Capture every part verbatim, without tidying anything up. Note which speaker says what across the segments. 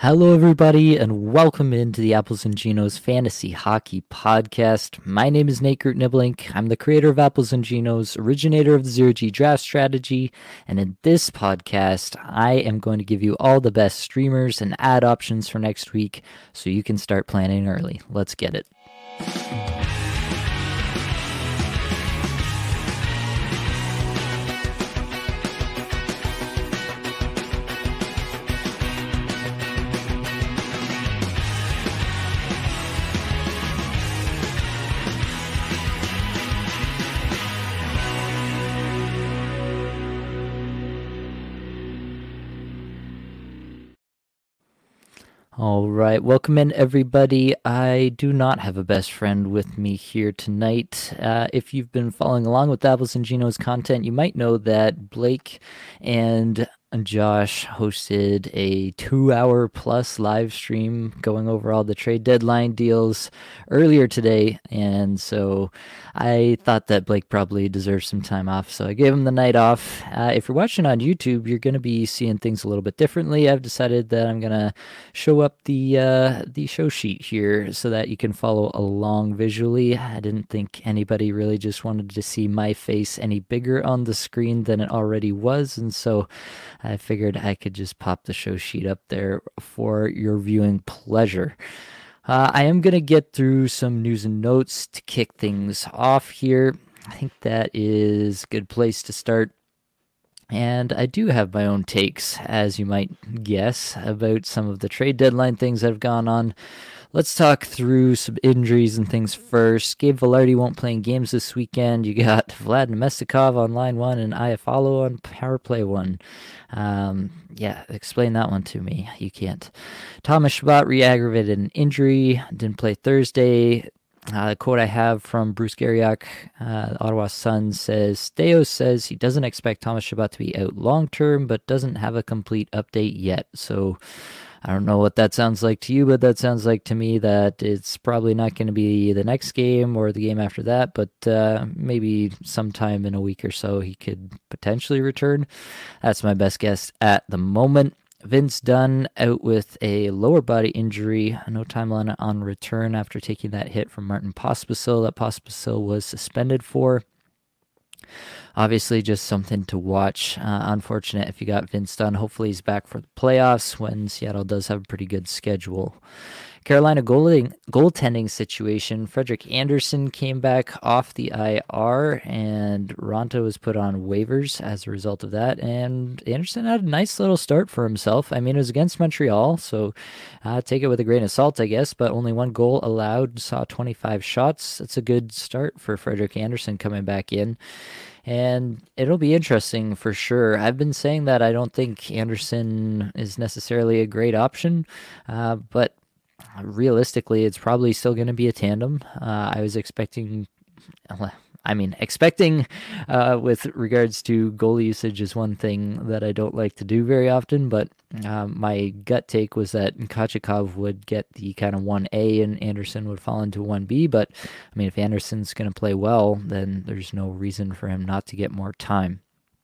Speaker 1: Hello, everybody, and welcome into the Apples and Genos Fantasy Hockey Podcast. My name is Nate Groot Niblink. I'm the creator of Apples and Genos, originator of the Zero G Draft Strategy, and in this podcast, I am going to give you all the best streamers and ad options for next week so you can start planning early. Let's get it. All right, welcome in everybody. I do not have a best friend with me here tonight. Uh, if you've been following along with Apples and Genos content, you might know that Blake and Josh hosted a two-hour plus live stream going over all the trade deadline deals earlier today, and so I thought that Blake probably deserved some time off, so I gave him the night off. Uh, if you're watching on YouTube, you're going to be seeing things a little bit differently. I've decided that I'm going to show up the uh, the show sheet here so that you can follow along visually. I didn't think anybody really just wanted to see my face any bigger on the screen than it already was, and so I figured I could just pop the show sheet up there for your viewing pleasure. Uh, I am going to get through some news and notes to kick things off here. I think that is a good place to start. And I do have my own takes, as you might guess, about some of the trade deadline things that have gone on. Let's talk through some injuries and things first. Gabe Vilardi won't play in games this weekend. You got Vlad Nemestikov on line one and Iafallo on power play one. Um, yeah, explain that one to me. You can't. Thomas Chabot re-aggravated an injury. Didn't play Thursday. Uh, the quote I have from Bruce Garriock, uh, Ottawa Sun, says, Steos says he doesn't expect Thomas Chabot to be out long-term, but doesn't have a complete update yet. So I don't know what that sounds like to you, but that sounds like to me that it's probably not going to be the next game or the game after that, but uh, maybe sometime in a week or so he could potentially return. That's my best guess at the moment. Vince Dunn out with a lower body injury, no timeline on return after taking that hit from Martin Pospisil that Pospisil was suspended for. Obviously, just something to watch. Uh, unfortunate if you got Vince Dunn. Hopefully he's back for the playoffs when Seattle does have a pretty good schedule. Carolina goaling, goaltending situation. Frederik Andersen came back off the I R, and Ronta was put on waivers as a result of that. And Andersen had a nice little start for himself. I mean, it was against Montreal, so uh, take it with a grain of salt, I guess. But only one goal allowed, saw twenty-five shots. That's a good start for Frederik Andersen coming back in. And it'll be interesting for sure. I've been saying that I don't think Andersen is necessarily a great option, uh, but realistically, it's probably still going to be a tandem. Uh, I was expecting, I mean, expecting uh, with regards to goal usage is one thing that I don't like to do very often, but um, my gut take was that Kochetkov would get the kind of one A and Andersen would fall into one B, but I mean, if Andersen's going to play well, then there's no reason for him not to get more time.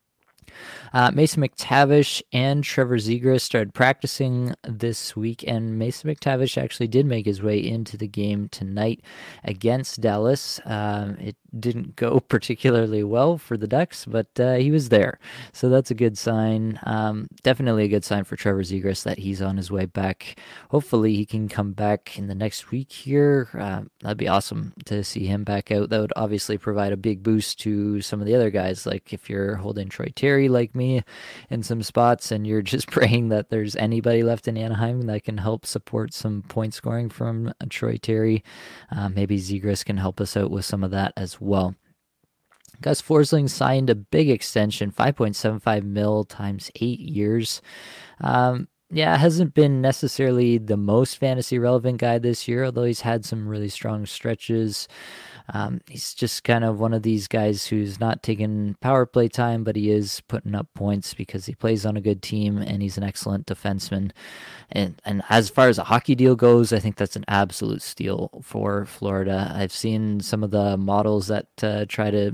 Speaker 1: Uh, Mason McTavish and Trevor Zegras started practicing this week, and Mason McTavish actually did make his way into the game tonight against Dallas. Um, it didn't go particularly well for the Ducks, but uh, he was there, so that's a good sign. Um, definitely a good sign for Trevor Zegras that he's on his way back. Hopefully he can come back in the next week here. Uh, that'd be awesome to see him back out. That would obviously provide a big boost to some of the other guys, like if you're holding Troy Terry like me in some spots and you're just praying that there's anybody left in Anaheim that can help support some point scoring from Troy Terry. Uh, maybe Zegras can help us out with some of that as well. Gus Forsling signed a big extension, five point seven five mil times eight years. Um, yeah, hasn't been necessarily the most fantasy relevant guy this year, although he's had some really strong stretches. Um, he's just kind of one of these guys who's not taking power play time, but he is putting up points because he plays on a good team and he's an excellent defenseman. And and as far as a hockey deal goes, I think that's an absolute steal for Florida. I've seen some of the models that uh, try to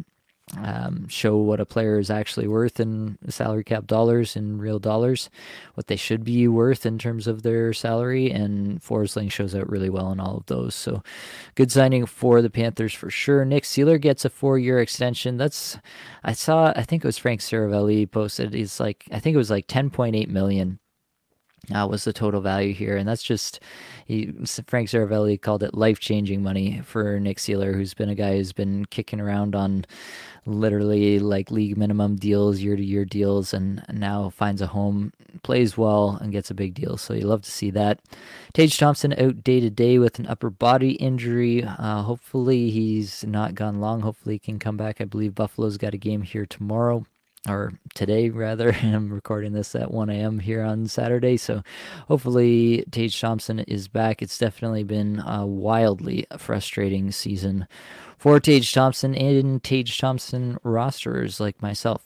Speaker 1: um, show what a player is actually worth in salary cap dollars, in real dollars, what they should be worth in terms of their salary. And Forsling shows out really well in all of those. So good signing for the Panthers for sure. Nick Seeler gets a four-year extension. That's, I saw, I think it was Frank Saravelli posted. He's like, I think it was like ten point eight million uh, was the total value here, and that's just he, Frank Saravelli called it life-changing money for Nick Seeler, who's been a guy who's been kicking around on literally like league minimum deals, year-to-year deals, and now finds a home, plays well, and gets a big deal. So you love to see that. Tage Thompson out day-to-day with an upper body injury. Uh, hopefully he's not gone long. Hopefully he can come back. I believe Buffalo's got a game here tomorrow, or today rather. I'm recording this at one a.m. here on Saturday, so hopefully Tage Thompson is back. It's definitely been a wildly frustrating season for Tage Thompson and Tage Thompson rosters like myself.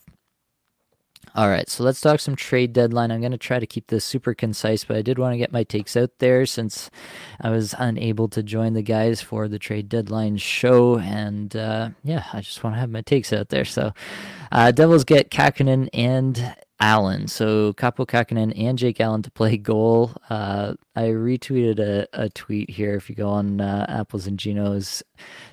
Speaker 1: All right, so let's talk some trade deadline. I'm going to try to keep this super concise, but I did want to get my takes out there since I was unable to join the guys for the trade deadline show. And uh, yeah, I just want to have my takes out there. So uh, Devils get Kakkonen and Allen. So Kaapo Kakkonen and Jake Allen to play goal. Uh, I retweeted a, a tweet here. If you go on uh, Apples and Geno's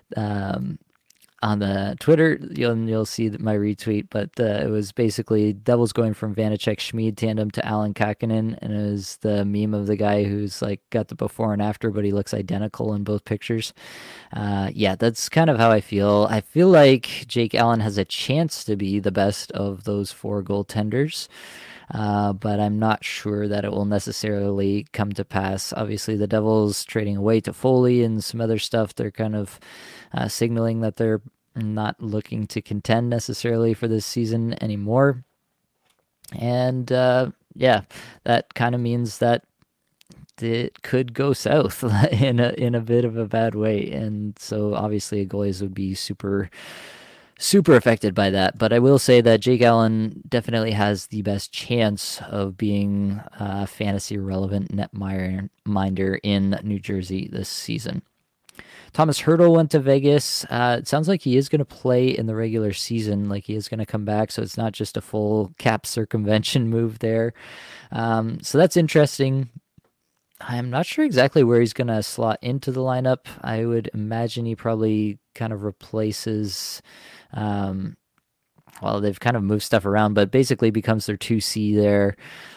Speaker 1: um, on the Twitter, you'll you'll see my retweet, but uh, it was basically Devils going from Vanacek Schmid tandem to Allen Kakkonen, and it was the meme of the guy who's like got the before and after, but he looks identical in both pictures. Uh, yeah, that's kind of how I feel. I feel like Jake Allen has a chance to be the best of those four goaltenders. Uh, but I'm not sure that it will necessarily come to pass. Obviously, the Devils trading away to Foley and some other stuff, they're kind of uh, signaling that they're not looking to contend necessarily for this season anymore. And uh, yeah, that kind of means that it could go south in a in a bit of a bad way. And so obviously, goalies would be super super affected by that. But I will say that Jake Allen definitely has the best chance of being a fantasy relevant netminder in New Jersey this season. Thomas Hertl went to Vegas. Uh, it sounds like he is going to play in the regular season, like he is going to come back, so it's not just a full cap circumvention move there. Um, so that's interesting. I'm not sure exactly where he's going to slot into the lineup. I would imagine he probably kind of replaces... Um, well, they've kind of moved stuff around, but basically becomes their two C there.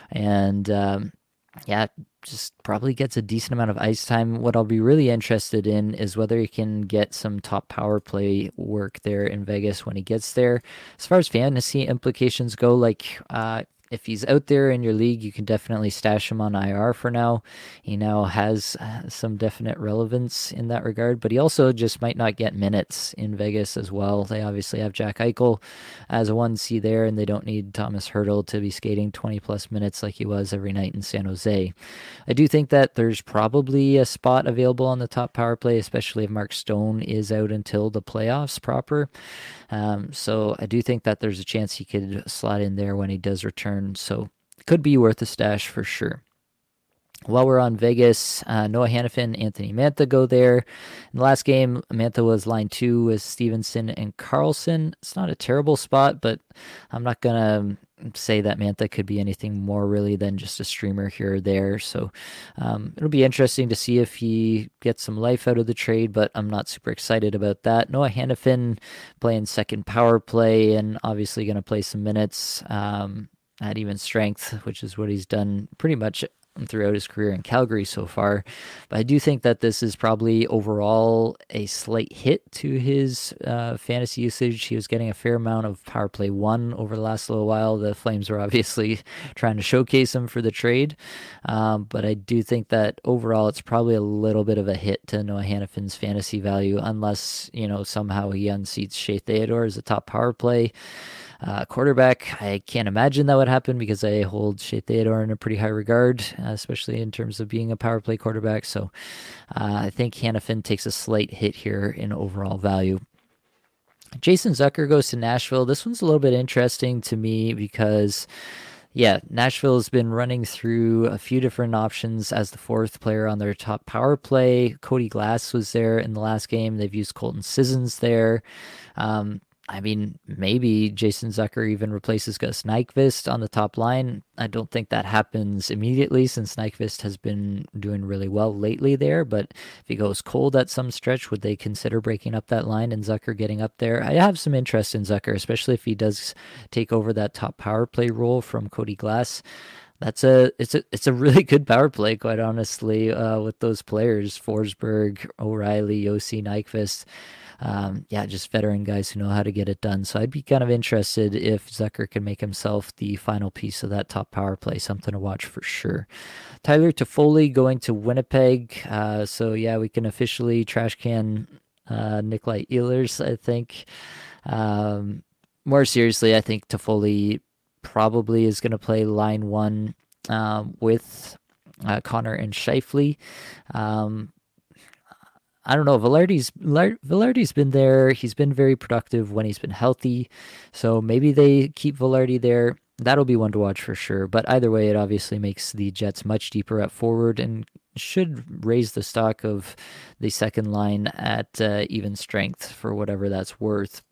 Speaker 1: And um, yeah, just probably gets a decent amount of ice time. What I'll be really interested in is whether he can get some top power play work there in Vegas when he gets there. As far as fantasy implications go, like uh, if he's out there in your league, you can definitely stash him on I R for now. He now has some definite relevance in that regard, but he also just might not get minutes in Vegas as well. They obviously have Jack Eichel as a one C there, and they don't need Thomas Hertl to be skating twenty plus minutes like he was every night in San Jose. I do think that there's probably a spot available on the top power play, especially if Mark Stone is out until the playoffs proper. Um, so I do think that there's a chance he could slot in there when he does return. So it could be worth a stash for sure. While we're on Vegas, uh, Noah Hannafin, Anthony Mantha go there. In the last game, Mantha was line two with Stevenson and Carlson. It's not a terrible spot, but I'm not going to say that Mantha could be anything more really than just a streamer here or there. So um, it'll be interesting to see if he gets some life out of the trade, but I'm not super excited about that. Noah Hannafin playing second power play and obviously going to play some minutes um, at even strength, which is what he's done pretty much throughout his career in Calgary so far. But I do think that this is probably overall a slight hit to his uh, fantasy usage. He was getting a fair amount of power play one over the last little while. The Flames were obviously trying to showcase him for the trade. Um, but I do think that overall it's probably a little bit of a hit to Noah Hannafin's fantasy value, unless, you know, somehow he unseats Shea Theodore as a top power play Uh, quarterback. I can't imagine that would happen because I hold Shea Theodore in a pretty high regard, uh, especially in terms of being a power play quarterback. So uh, I think Hannafin takes a slight hit here in overall value. Jason Zucker goes to Nashville. This one's a little bit interesting to me because, yeah, Nashville has been running through a few different options as the fourth player on their top power play. Cody Glass was there in the last game. They've used Colton Sissons there. Um, I mean, maybe Jason Zucker even replaces Gus Nyquist on the top line. I don't think that happens immediately since Nyquist has been doing really well lately there. But if he goes cold at some stretch, would they consider breaking up that line and Zucker getting up there? I have some interest in Zucker, especially if he does take over that top power play role from Cody Glass. That's a it's a it's a really good power play, quite honestly, uh, with those players: Forsberg, O'Reilly, Yossi, Nyquist. Um, yeah, just veteran guys who know how to get it done. So I'd be kind of interested if Zucker can make himself the final piece of that top power play. Something to watch for sure. Tyler Toffoli going to Winnipeg. Uh, so yeah, we can officially trash can uh, Nikolai Ehlers, I think. Um, more seriously, I think Toffoli probably is going to play line one um, with uh, Connor and Scheifele. Um, I don't know. Velarde's Velarde's been there. He's been very productive when he's been healthy. So maybe they keep Velarde there. That'll be one to watch for sure. But either way, it obviously makes the Jets much deeper at forward and should raise the stock of the second line at uh, even strength for whatever that's worth.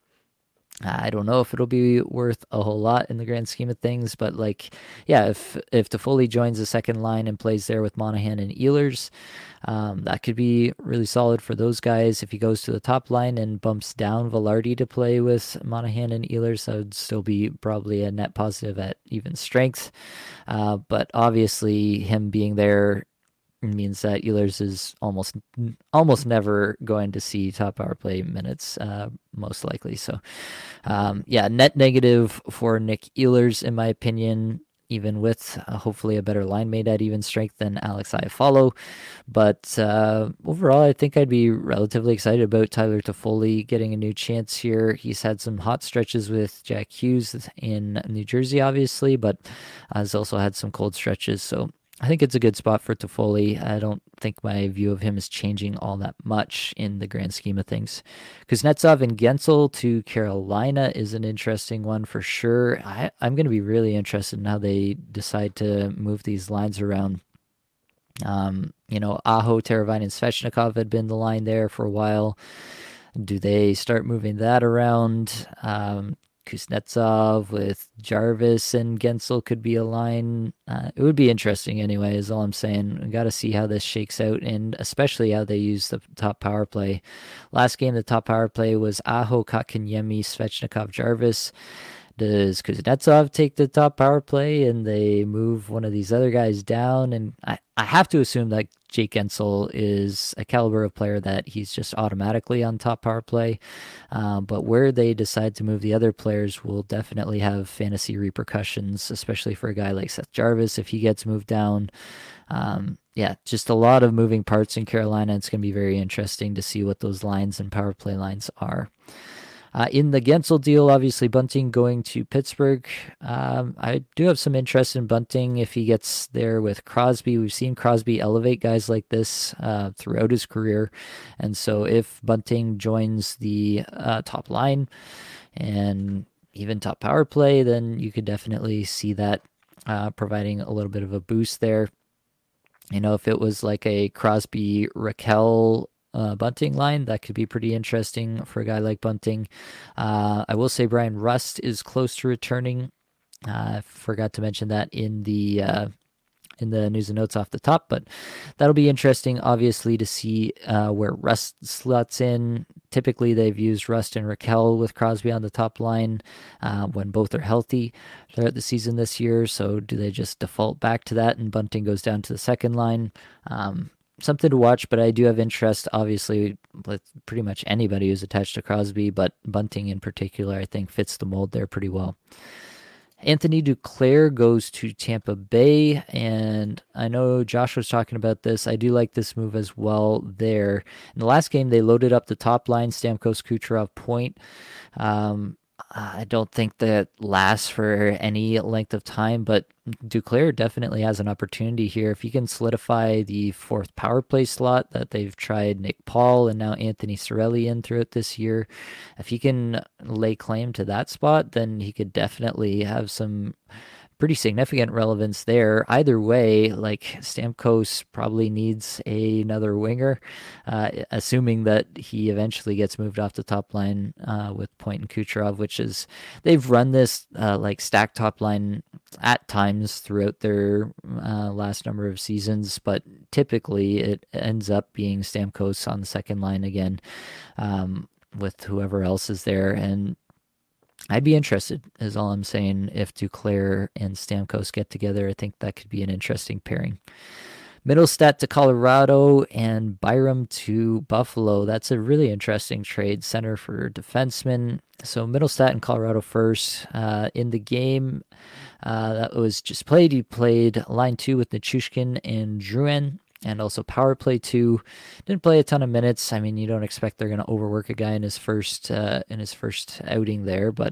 Speaker 1: I don't know if it'll be worth a whole lot in the grand scheme of things, but like, yeah, if if Toffoli joins the second line and plays there with Monahan and Ehlers, um, that could be really solid for those guys. If he goes to the top line and bumps down Velarde to play with Monahan and Ehlers, that would still be probably a net positive at even strength. Uh, but obviously, him being there means that Ehlers is almost almost never going to see top power play minutes, uh, most likely. So, um, yeah, net negative for Nick Ehlers, in my opinion, even with uh, hopefully a better line mate at even strength than Alex Iafallo. But uh, overall, I think I'd be relatively excited about Tyler Toffoli getting a new chance here. He's had some hot stretches with Jack Hughes in New Jersey, obviously, but has also had some cold stretches. So I think it's a good spot for Toffoli. I don't think my view of him is changing all that much in the grand scheme of things. Kuznetsov and Gensel to Carolina is an interesting one for sure. I, I'm going to be really interested in how they decide to move these lines around. Um, you know, Aho, Teravainen, and Svechnikov had been the line there for a while. Do they start moving that around? Um, Kuznetsov with Jarvis and Gensel could be a line. Uh, it would be interesting anyway, is all I'm saying. We got to see how this shakes out, and especially how they use the top power play. Last game, the top power play was Aho, Kotkaniemi, Svechnikov, Jarvis. Does Kuznetsov take the top power play and they move one of these other guys down? And I, I have to assume that Jake Gensel is a caliber of player that he's just automatically on top power play. Um, but where they decide to move the other players will definitely have fantasy repercussions, especially for a guy like Seth Jarvis if he gets moved down. Um, yeah, just a lot of moving parts in Carolina. It's going to be very interesting to see what those lines and power play lines are. Uh, in the Gensel deal, obviously Bunting going to Pittsburgh. Um, I do have some interest in Bunting if he gets there with Crosby. We've seen Crosby elevate guys like this uh, throughout his career. And so if Bunting joins the uh, top line and even top power play, then you could definitely see that uh, providing a little bit of a boost there. You know, if it was like a Crosby, Raquel, Uh, Bunting line, that could be pretty interesting for a guy like Bunting. Uh, I will say Brian Rust is close to returning. I uh, forgot to mention that in the uh, in the news and notes off the top, but that'll be interesting, obviously, to see uh, where Rust slots in. Typically, they've used Rust and Raquel with Crosby on the top line uh, when both are healthy throughout the season this year. So do they just default back to that and Bunting goes down to the second line? Um, Something to watch, but I do have interest, obviously, with pretty much anybody who's attached to Crosby, but Bunting in particular, I think, fits the mold there pretty well. Anthony Duclair goes to Tampa Bay, and I know Josh was talking about this. I do like this move as well there. In the last game, they loaded up the top line, Stamkos, Kucherov, Point. Um, I don't think that lasts for any length of time, but Duclair definitely has an opportunity here. If he can solidify the fourth power play slot that they've tried Nick Paul and now Anthony Cirelli in throughout this year, if he can lay claim to that spot, then he could definitely have some pretty significant relevance there. Either way, like Stamkos probably needs a, another winger, uh, assuming that he eventually gets moved off the top line uh, with Point and Kucherov, which is they've run this uh, like stacked top line at times throughout their uh, last number of seasons, but typically it ends up being Stamkos on the second line again um, with whoever else is there. And I'd be interested, is all I'm saying. If Duclair and Stamkos get together, I think that could be an interesting pairing. Middlestat to Colorado and Byram to Buffalo. That's a really interesting trade. Center for defenseman. So Middlestat and Colorado first. Uh, in the game uh, that was just played, he played line two with Nichushkin and Drouin, and also power play two. Didn't play a ton of minutes. I mean, you don't expect they're going to overwork a guy in his first uh, in his first outing there, but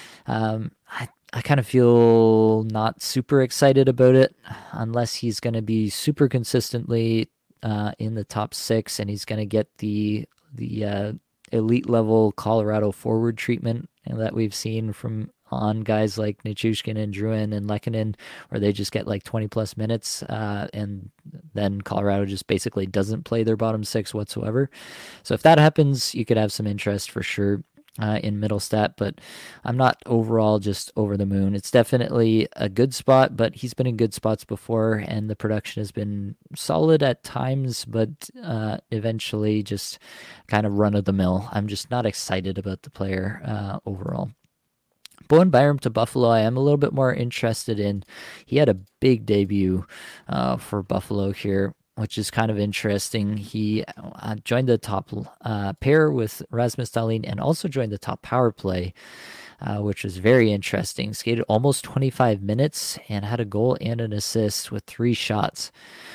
Speaker 1: um, I I kind of feel not super excited about it unless he's going to be super consistently uh, in the top six, and he's going to get the the uh, elite level Colorado forward treatment that we've seen from on guys like Nichushkin and Drouin and Lehkonen, where they just get like twenty plus minutes, uh, and then Colorado just basically doesn't play their bottom six whatsoever. So if that happens, you could have some interest for sure uh, in Middlestat, but I'm not overall just over the moon. It's definitely a good spot, but he's been in good spots before, and the production has been solid at times, but uh, eventually just kind of run of the mill. I'm just not excited about the player uh, overall. Bowen Byram to Buffalo, I am a little bit more interested in. He had a big debut uh, for Buffalo here, which is kind of interesting. He uh, joined the top uh, pair with Rasmus Dahlin and also joined the top power play, uh, which was very interesting. Skated almost twenty-five minutes and had a goal and an assist with three shots.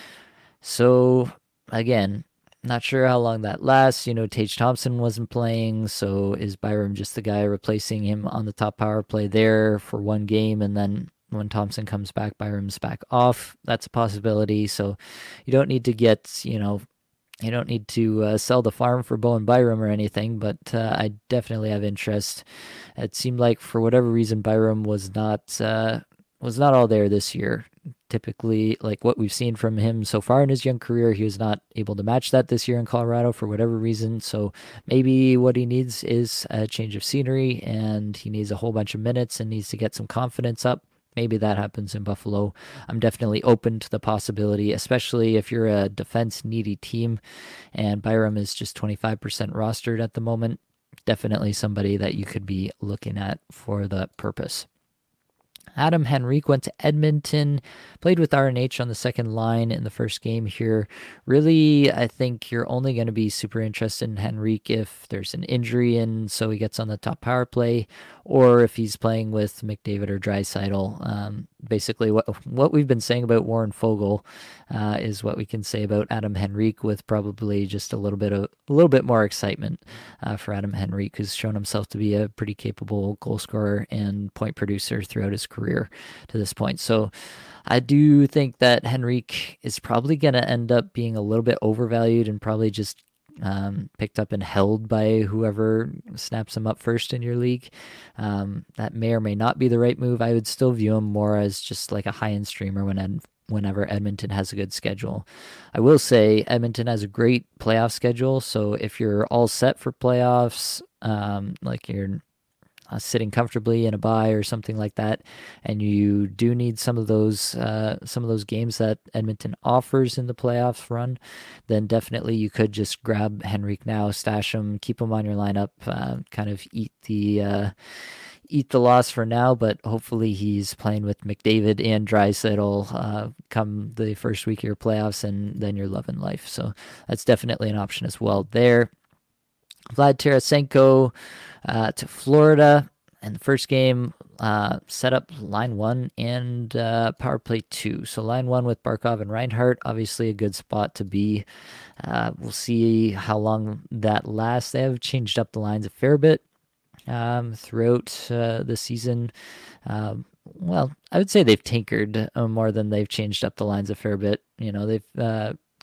Speaker 1: So, again, not sure how long that lasts. You know, Tage Thompson wasn't playing, so is Byram just the guy replacing him on the top power play there for one game, and then when Thompson comes back, Byram's back off? That's a possibility. So you don't need to get, you know, you don't need to uh, sell the farm for Bowen Byram or anything, but uh, I definitely have interest. It seemed like for whatever reason, Byram was not uh, was not all there this year. Typically, like what we've seen from him so far in his young career, he was not able to match that this year in Colorado for whatever reason. So maybe what he needs is a change of scenery, and he needs a whole bunch of minutes and needs to get some confidence up. Maybe that happens in Buffalo. I'm definitely open to the possibility, especially if you're a defense-needy team and Byram is just twenty-five percent rostered at the moment. Definitely somebody that you could be looking at for that purpose. Adam Henrique went to Edmonton, played with R N H on the second line in the first game here. Really, I think you're only going to be super interested in Henrique if there's an injury and so he gets on the top power play, or if he's playing with McDavid or Draisaitl. Um, basically, what what we've been saying about Warren Foegele uh, is what we can say about Adam Henrique, with probably just a little bit of a little bit more excitement uh, for Adam Henrique, who's shown himself to be a pretty capable goal scorer and point producer throughout his career to this point. So I do think that Henrique is probably going to end up being a little bit overvalued and probably just um, picked up and held by whoever snaps him up first in your league. Um, that may or may not be the right move. I would still view him more as just like a high-end streamer when Ed- whenever Edmonton has a good schedule. I will say Edmonton has a great playoff schedule, so if you're all set for playoffs, um, like you're Uh, sitting comfortably in a bye or something like that, and you do need some of those uh, some of those games that Edmonton offers in the playoffs run, then definitely you could just grab Henrique now, stash him, keep him on your lineup, uh, kind of eat the uh, eat the loss for now, but hopefully he's playing with McDavid and Draisaitl uh, come the first week of your playoffs, and then you're loving life. So that's definitely an option as well there. Vlad Tarasenko uh, to Florida in the first game, uh, set up line one and uh, power play two. So line one with Barkov and Reinhart, obviously a good spot to be. Uh, we'll see how long that lasts. They have changed up the lines a fair bit um, throughout uh, the season. Um, well, I would say they've tinkered uh, more than they've changed up the lines a fair bit. You know, they've uh,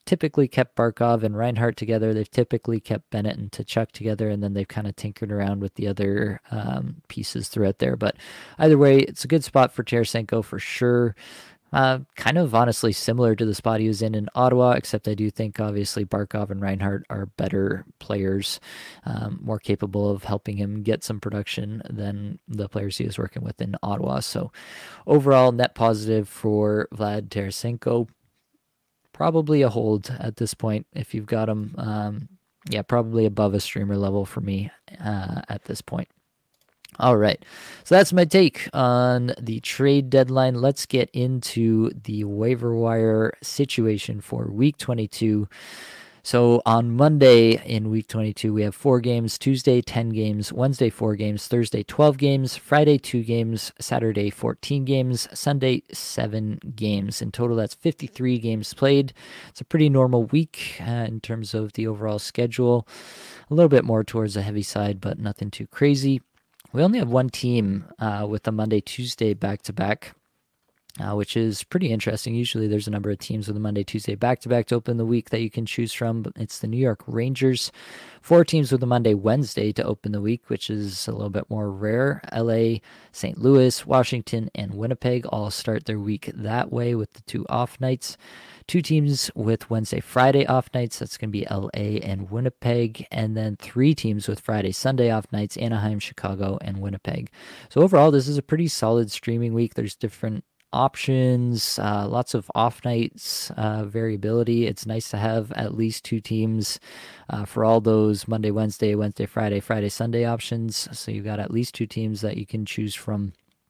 Speaker 1: typically kept Barkov and Reinhardt together. They've typically kept Bennett and Tkachuk together, and then they've kind of tinkered around with the other um, pieces throughout there. But either way, it's a good spot for Tarasenko for sure. Uh, kind of honestly similar to the spot he was in in Ottawa, except I do think obviously Barkov and Reinhardt are better players, um, more capable of helping him get some production than the players he was working with in Ottawa. So overall, net positive for Vlad Tarasenko. Probably a hold at this point if you've got him. Um, yeah, probably above a streamer level for me uh, at this point. All right. So that's my take on the trade deadline. Let's get into the waiver wire situation for week twenty-two. So on Monday in week twenty-two, we have four games, Tuesday, ten games, Wednesday, four games, Thursday, twelve games, Friday, two games, Saturday, fourteen games, Sunday, seven games. In total, that's fifty-three games played. It's a pretty normal week uh, in terms of the overall schedule. A little bit more towards the heavy side, but nothing too crazy. We only have one team uh, with the Monday-Tuesday back-to-back, uh, which is pretty interesting. Usually there's a number of teams with a Monday-Tuesday back-to-back to open the week that you can choose from, but it's the New York Rangers. Four teams with a Monday-Wednesday to open the week, which is a little bit more rare. L A, Saint Louis, Washington, and Winnipeg all start their week that way with the two off nights. Two teams with Wednesday, Friday off nights. That's going to be L A and Winnipeg. And then three teams with Friday, Sunday off nights, Anaheim, Chicago, and Winnipeg. So overall, this is a pretty solid streaming week. There's different options, uh, lots of off nights, uh, variability. It's nice to have at least two teams uh, for all those Monday, Wednesday, Wednesday, Friday, Friday, Sunday options. So you've got at least two teams that you can choose from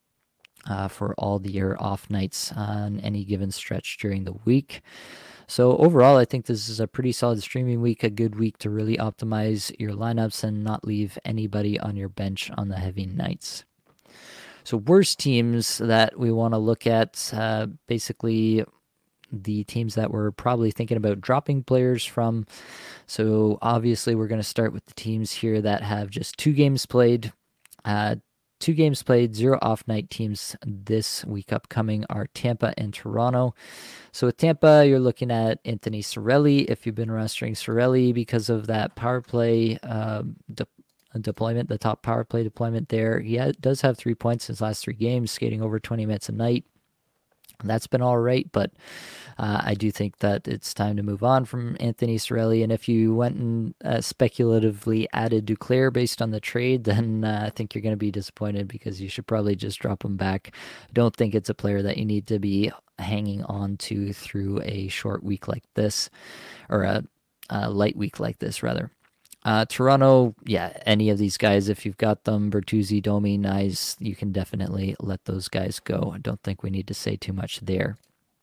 Speaker 1: Uh, for all the year off nights on any given stretch during the week. So overall, I think this is a pretty solid streaming week, a good week to really optimize your lineups and not leave anybody on your bench on the heavy nights. So worst teams that we want to look at, uh, basically the teams that we're probably thinking about dropping players from. So obviously we're going to start with the teams here that have just two games played. Uh, Two games played, zero off-night teams this week upcoming are Tampa and Toronto. So with Tampa, you're looking at Anthony Cirelli. If you've been rostering Cirelli because of that power play um, de- deployment, the top power play deployment there, he ha- does have three points in his last three games, skating over twenty minutes a night. That's been all right, but uh, I do think that it's time to move on from Anthony Cirelli. And if you went and uh, speculatively added Duclair based on the trade, then uh, I think you're going to be disappointed because you should probably just drop him back. I don't think it's a player that you need to be hanging on to through a short week like this, or a, a light week like this, rather. Uh, Toronto, yeah, any of these guys, if you've got them, Bertuzzi, Domi, Nyes, you can definitely let those guys go. I don't think we need to say too much there.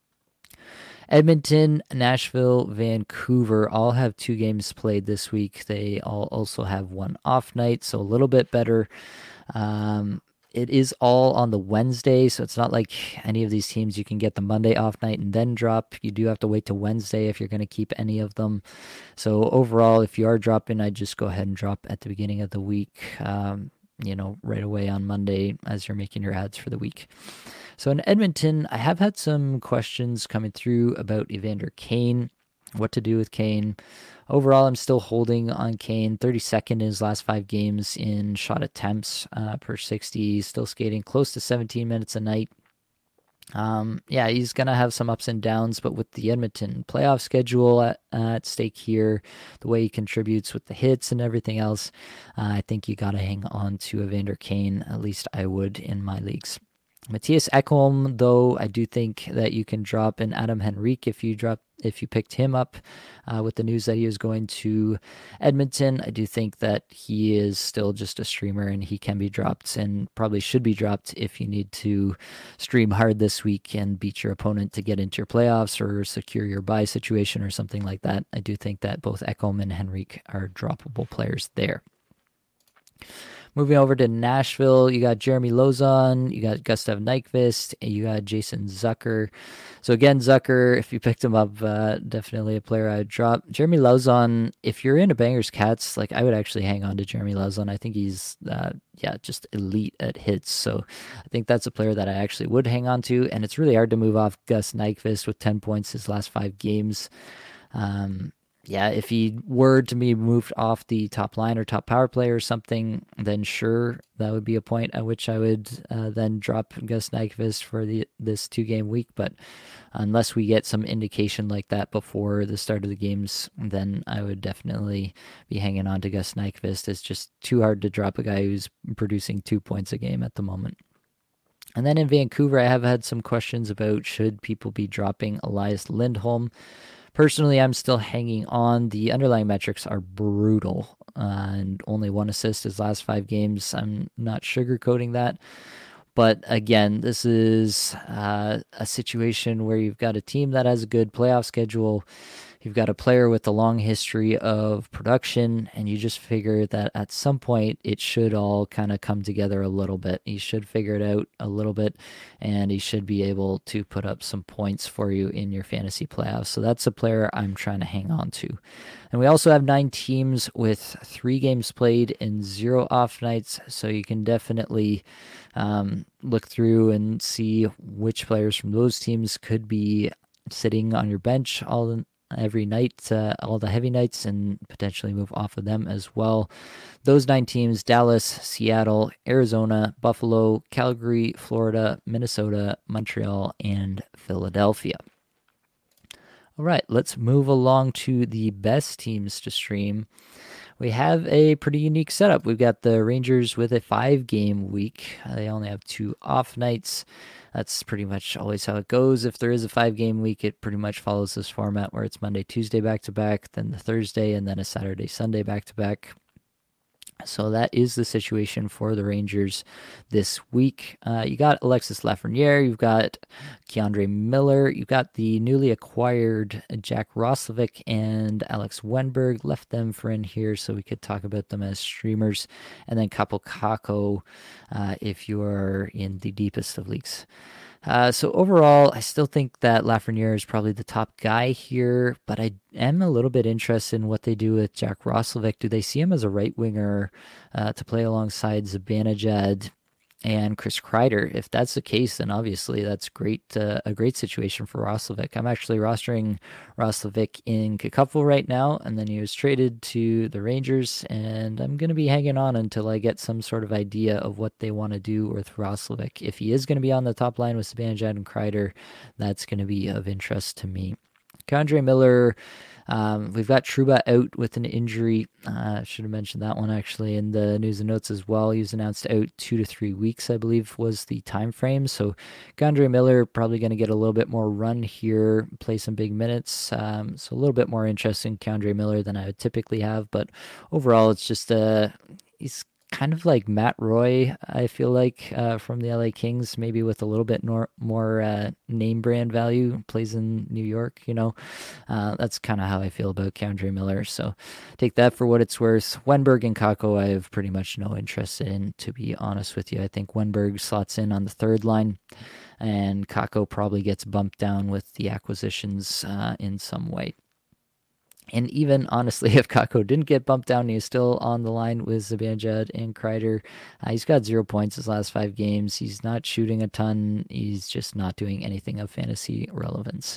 Speaker 1: Edmonton, Nashville, Vancouver all have two games played this week. They all also have one off night, so a little bit better. Um, it is all on the Wednesday, so it's not like any of these teams you can get the Monday off night and then drop. You do have to wait till Wednesday if you're going to keep any of them. So overall, if you are dropping, I'd just go ahead and drop at the beginning of the week, um, you know, right away on Monday as you're making your ads for the week. So in Edmonton, I have had some questions coming through about Evander Kane, what to do with Kane. Overall, I'm still holding on Kane. thirty-second in his last five games in shot attempts uh, per sixty. Still skating close to seventeen minutes a night. Um, yeah, he's going to have some ups and downs, but with the Edmonton playoff schedule at, uh, at stake here, the way he contributes with the hits and everything else, uh, I think you got to hang on to Evander Kane. At least I would in my leagues. Matthias Ekholm, though, I do think that you can drop in Adam Henrique if you drop if you picked him up uh, with the news that he was going to Edmonton. I do think that he is still just a streamer and he can be dropped and probably should be dropped if you need to stream hard this week and beat your opponent to get into your playoffs or secure your bye situation or something like that. I do think that both Ekholm and Henrique are droppable players there. Moving over to Nashville, you got Jeremy Lauzon, you got Gustav Nyquist, and you got Jason Zucker. So again, Zucker, if you picked him up, uh, definitely a player I would drop. Jeremy Lauzon, if you're into Bangers Cats, like I would actually hang on to Jeremy Lauzon. I think he's, uh, yeah, just elite at hits. So I think that's a player that I actually would hang on to. And it's really hard to move off Gus Nyquist with ten points his last five games. Um, yeah, if he were to be moved off the top line or top power play or something, then sure, that would be a point at which I would uh, then drop Gus Nyquist for the this two game week. But unless we get some indication like that before the start of the games, then I would definitely be hanging on to Gus Nyquist. It's just too hard to drop a guy who's producing two points a game at the moment. And then in Vancouver, I have had some questions about should people be dropping Elias Lindholm. Personally, I'm still hanging on. The underlying metrics are brutal, uh, and only one assist his last five games. I'm not sugarcoating that. But again, this is uh, a situation where you've got a team that has a good playoff schedule. You've got a player with a long history of production, and you just figure that at some point it should all kind of come together a little bit. He should figure it out a little bit, and he should be able to put up some points for you in your fantasy playoffs. So that's a player I'm trying to hang on to. And we also have nine teams with three games played and zero off nights, so you can definitely um, look through and see which players from those teams could be sitting on your bench all every night, uh, all the heavy nights, and potentially move off of them as well. Those nine teams: Dallas, Seattle, Arizona, Buffalo, Calgary, Florida, Minnesota, Montreal, and Philadelphia. All right, let's move along to the best teams to stream. We have a pretty unique setup. We've got the Rangers with a five-game week. They only have two off nights. That's pretty much always how it goes. If there is a five-game week, it pretty much follows this format where it's Monday, Tuesday back-to-back, then the Thursday, and then a Saturday, Sunday back-to-back. So that is the situation for the Rangers this week. Uh, you got Alexis Lafreniere, you've got K'Andre Miller, you've got the newly acquired Jack Roslovic and Alex Wenberg. Left them for in here so we could talk about them as streamers. And then Kaapo Kakko uh, if you are in the deepest of leagues. Uh, so overall, I still think that Lafreniere is probably the top guy here, but I am a little bit interested in what they do with Jack Roslovic. Do they see him as a right winger uh, to play alongside Zibanejad and Chris Kreider? If that's the case, then obviously that's great, uh, a great situation for Roslovic. I'm actually rostering Roslovic in Kakupful right now, and then he was traded to the Rangers, and I'm going to be hanging on until I get some sort of idea of what they want to do with Roslovic. If he is going to be on the top line with Zibanejad and Kreider, that's going to be of interest to me. K'Andre Miller, um, we've got Trouba out with an injury. I uh, should have mentioned that one actually in the news and notes as well. He was announced out two to three weeks, I believe, was the time frame. So K'Andre Miller probably going to get a little bit more run here, play some big minutes. Um, so a little bit more interest in K'Andre Miller than I would typically have. But overall, it's just uh, he's kind of like Matt Roy, I feel like, uh, from the L A Kings, maybe with a little bit nor- more uh, name brand value, plays in New York, you know. Uh, that's kind of how I feel about K'Andre Miller. So take that for what it's worth. Wenberg and Kakko, I have pretty much no interest in, to be honest with you. I think Wenberg slots in on the third line, and Kakko probably gets bumped down with the acquisitions uh, in some way. And even, honestly, if Kakko didn't get bumped down, he's still on the line with Zibanejad and Kreider. Uh, he's got zero points his last five games. He's not shooting a ton. He's just not doing anything of fantasy relevance.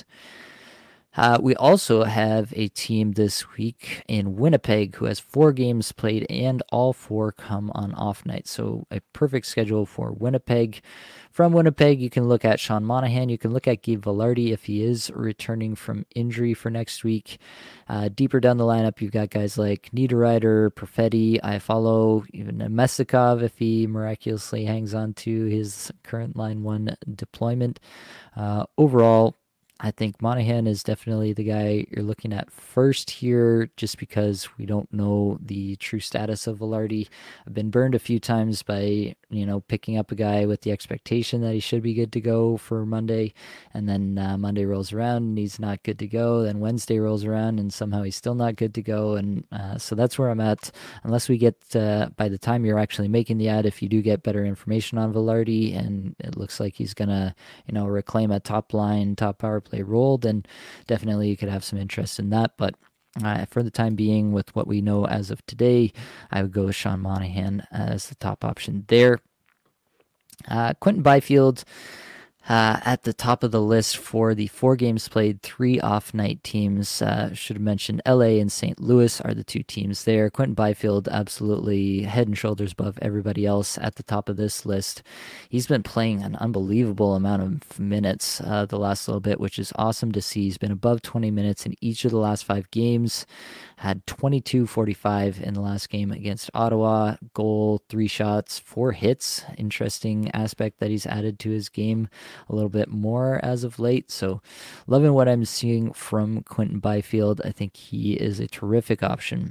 Speaker 1: Uh, we also have a team this week in Winnipeg who has four games played and all four come on off nights. So a perfect schedule for Winnipeg. From Winnipeg, you can look at Sean Monahan. You can look at Gabe Vilardi if he is returning from injury for next week. Uh, deeper down the lineup, you've got guys like Niederreiter, Perfetti, Iafallo, even Messikov if he miraculously hangs on to his current line one deployment. Uh, overall, I think Monahan is definitely the guy you're looking at first here, just because we don't know the true status of Vilardi. I've been burned a few times by, you know, picking up a guy with the expectation that he should be good to go for Monday, and then uh, Monday rolls around and he's not good to go. Then Wednesday rolls around and somehow he's still not good to go. And uh, so that's where I'm at. Unless we get, uh, by the time you're actually making the ad, if you do get better information on Vilardi and it looks like he's going to, you know, reclaim a top line, top power play role, then definitely you could have some interest in that. But uh, for the time being, with what we know as of today, I would go with Sean Monahan as the top option there. Uh, Quentin Byfield, Uh, at the top of the list for the four games played, three off night teams. Uh, should have mentioned L A and Saint Louis are the two teams there. Quentin Byfield, absolutely head and shoulders above everybody else at the top of this list. He's been playing an unbelievable amount of minutes uh, the last little bit, which is awesome to see. He's been above twenty minutes in each of the last five games. Had twenty-two forty-five in the last game against Ottawa. Goal, three shots, four hits. Interesting aspect that he's added to his game a little bit more as of late. So, loving what I'm seeing from Quentin Byfield. I think he is a terrific option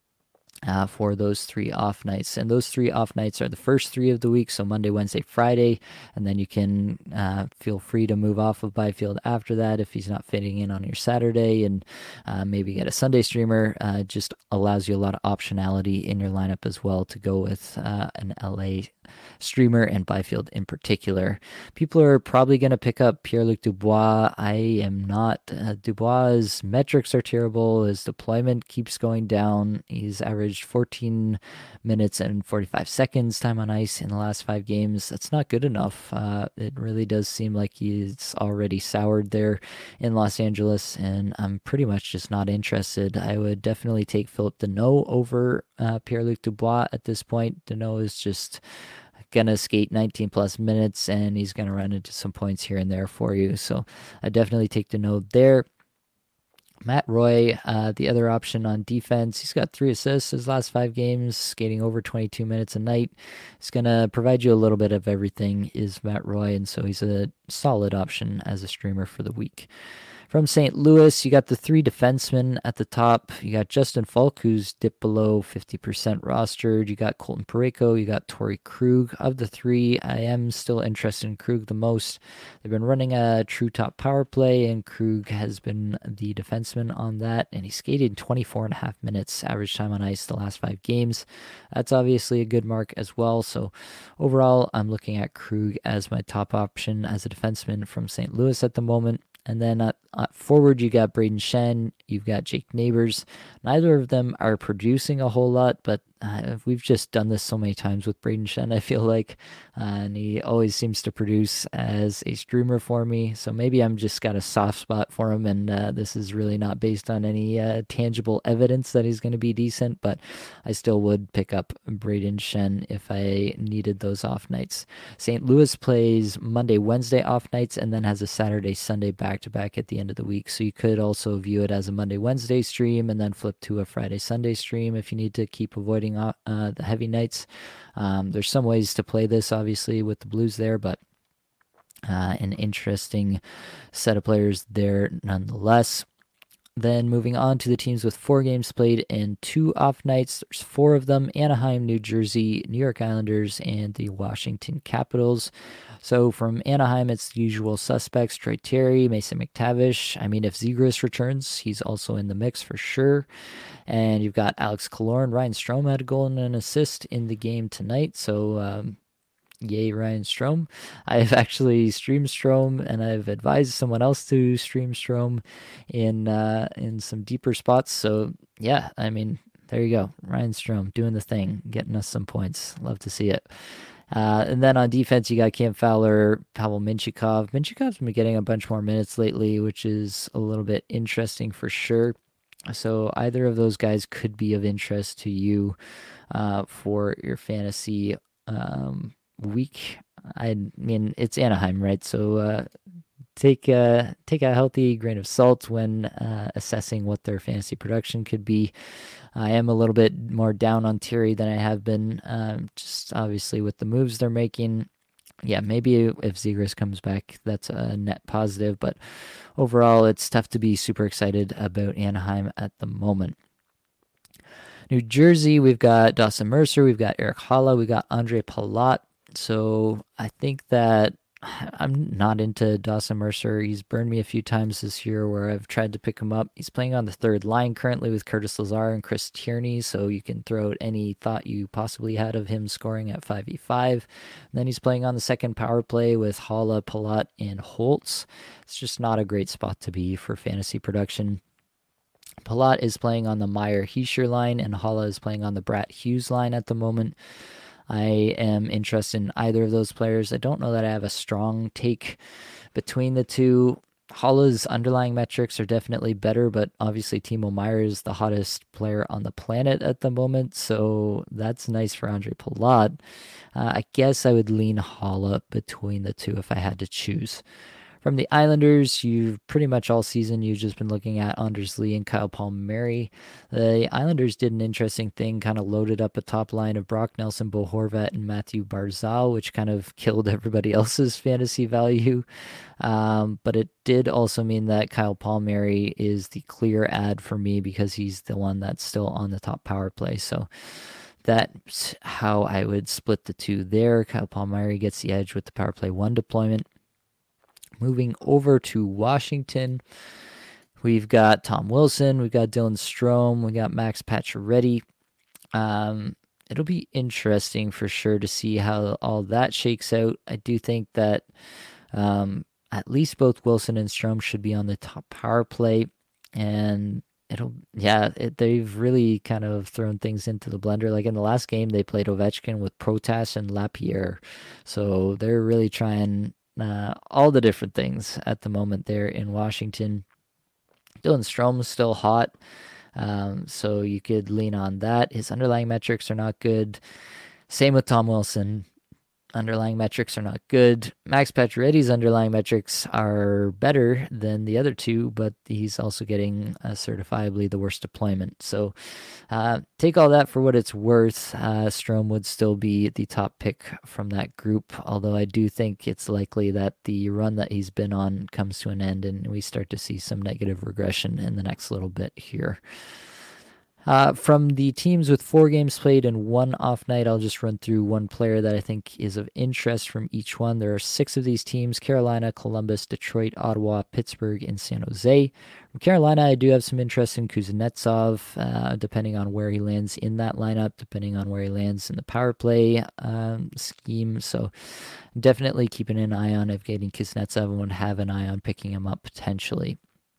Speaker 1: Uh, for those three off nights. And those three off nights are the first three of the week, so Monday, Wednesday, Friday, and then you can uh, feel free to move off of Byfield after that if he's not fitting in on your Saturday, and uh, maybe get a Sunday streamer. Uh, just allows you a lot of optionality in your lineup as well to go with uh, an L A streamer and Byfield in particular. People are probably going to pick up Pierre-Luc Dubois. I am not. Uh, Dubois' metrics are terrible. His deployment keeps going down. He's averaged fourteen minutes and forty-five seconds time on ice in the last five games. That's not good enough. Uh, it really does seem like he's already soured there in Los Angeles, and I'm pretty much just not interested. I would definitely take Philip Deneau over uh, Pierre-Luc Dubois at this point. Deneau is just gonna skate nineteen plus minutes, and he's gonna run into some points here and there for you. So I definitely take Deneau there. Matt Roy, uh, the other option on defense, he's got three assists his last five games, skating over twenty-two minutes a night. He's going to provide you a little bit of everything, is Matt Roy, and so he's a solid option as a streamer for the week. From Saint Louis, you got the three defensemen at the top. You got Justin Falk, who's dipped below fifty percent rostered. You got Colton Parayko. You got Torrey Krug. Of the three, I am still interested in Krug the most. They've been running a true top power play, and Krug has been the defenseman on that, and he skated twenty-four and a half minutes average time on ice the last five games. That's obviously a good mark as well. So overall, I'm looking at Krug as my top option as a defenseman from Saint Louis at the moment. And then at, at forward, you got Braden Shen, you've got Jake Neighbors. Neither of them are producing a whole lot, but uh, we've just done this so many times with Braden Shen, I feel like. Uh, and he always seems to produce as a streamer for me. So maybe I'm just got a soft spot for him, and uh, this is really not based on any uh, tangible evidence that he's going to be decent, but I still would pick up Braden Shen if I needed those off nights. Saint Louis plays Monday, Wednesday off nights, and then has a Saturday, Sunday back-to-back at the end of the week. So you could also view it as a Monday, Wednesday stream and then flip to a Friday, Sunday stream if you need to keep avoiding uh, the heavy nights. Um, there's some ways to play this, obviously, with the Blues there, but uh, an interesting set of players there nonetheless. Then moving on to the teams with four games played and two off nights. There's four of them: Anaheim, New Jersey, New York Islanders, and the Washington Capitals. So from Anaheim, it's the usual suspects: Troy Terry, Mason McTavish. I mean, if Zegras returns, he's also in the mix for sure. And you've got Alex Killorn. Ryan Strome had a goal and an assist in the game tonight. So, um, yay, Ryan Strome. I've actually streamed Strome, and I've advised someone else to stream Strome in uh, in some deeper spots. So, yeah, I mean, there you go. Ryan Strome doing the thing, getting us some points. Love to see it. Uh, and then on defense, you got Cam Fowler, Pavel Minchikov. Minchikov's been getting a bunch more minutes lately, which is a little bit interesting for sure. So either of those guys could be of interest to you uh, for your fantasy um, week. I mean, it's Anaheim, right? So uh, take a, take a healthy grain of salt when uh, assessing what their fantasy production could be. I am a little bit more down on Terry than I have been, um, just obviously with the moves they're making. Yeah, maybe if Zegras comes back, that's a net positive, but overall, it's tough to be super excited about Anaheim at the moment. New Jersey, we've got Dawson Mercer, we've got Erik Haula, we've got Andre Palat. So I think that I'm not into Dawson Mercer. He's burned me a few times this year where I've tried to pick him up. He's playing on the third line currently with Curtis Lazar and Chris Tierney, so you can throw out any thought you possibly had of him scoring at five v five. And then he's playing on the second power play with Haula, Palat, and Holtz. It's just not a great spot to be for fantasy production. Palat is playing on the Meyer Heischer line, and Haula is playing on the Brat Hughes line at the moment. I am interested in either of those players. I don't know that I have a strong take between the two. Hala's underlying metrics are definitely better, but obviously Timo Meyer is the hottest player on the planet at the moment, so that's nice for Andre Palat. Uh, I guess I would lean Hala between the two if I had to choose. From the Islanders, you've pretty much all season you've just been looking at Anders Lee and Kyle Palmieri. The Islanders did an interesting thing, kind of loaded up a top line of Brock Nelson, Bo Horvat, and Matthew Barzal, which kind of killed everybody else's fantasy value. Um, but it did also mean that Kyle Palmieri is the clear ad for me because he's the one that's still on the top power play. So that's how I would split the two there. Kyle Palmieri gets the edge with the power play one deployment. Moving over to Washington, we've got Tom Wilson, we've got Dylan Strome, we got Max Pacioretty. Um, it'll be interesting for sure to see how all that shakes out. I do think that um, at least both Wilson and Strome should be on the top power play, and it'll yeah it, they've really kind of thrown things into the blender. Like in the last game, they played Ovechkin with Protas and Lapierre, so they're really trying. Uh, all the different things at the moment there in Washington. Dylan Strome's still hot, um, so you could lean on that. His underlying metrics are not good. Same with Tom Wilson. Underlying metrics are not good. Max Pacioretty's underlying metrics are better than the other two, but he's also getting uh, certifiably the worst deployment. So uh, take all that for what it's worth. Uh, Strome would still be the top pick from that group, although I do think it's likely that the run that he's been on comes to an end and we start to see some negative regression in the next little bit here. Uh, from the teams with four games played and one off night, I'll just run through one player that I think is of interest from each one. There are six of these teams: Carolina, Columbus, Detroit, Ottawa, Pittsburgh, and San Jose. From Carolina, I do have some interest in Kuznetsov, uh, depending on where he lands in that lineup, depending on where he lands in the power play um, scheme. So definitely keeping an eye on Evgeny Kuznetsov and would have an eye on picking him up potentially.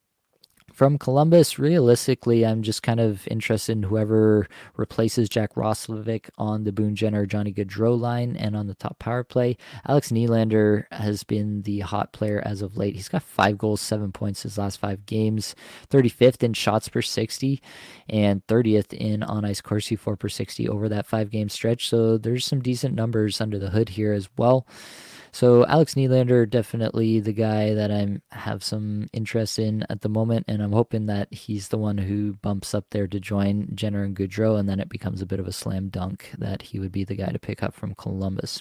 Speaker 1: From Columbus, realistically, I'm just kind of interested in whoever replaces Jack Roslovic on the Boone Jenner Johnny Gaudreau line and on the top power play. Alex Nylander has been the hot player as of late. He's got five goals, seven points his last five games, thirty-fifth in shots per sixty, and thirtieth in on-ice Corsi four per sixty over that five-game stretch. So there's some decent numbers under the hood here as well. So Alex Nylander, definitely the guy that I have some interest in at the moment, and I'm hoping that he's the one who bumps up there to join Jenner and Gaudreau, and then it becomes a bit of a slam dunk that he would be the guy to pick up from Columbus.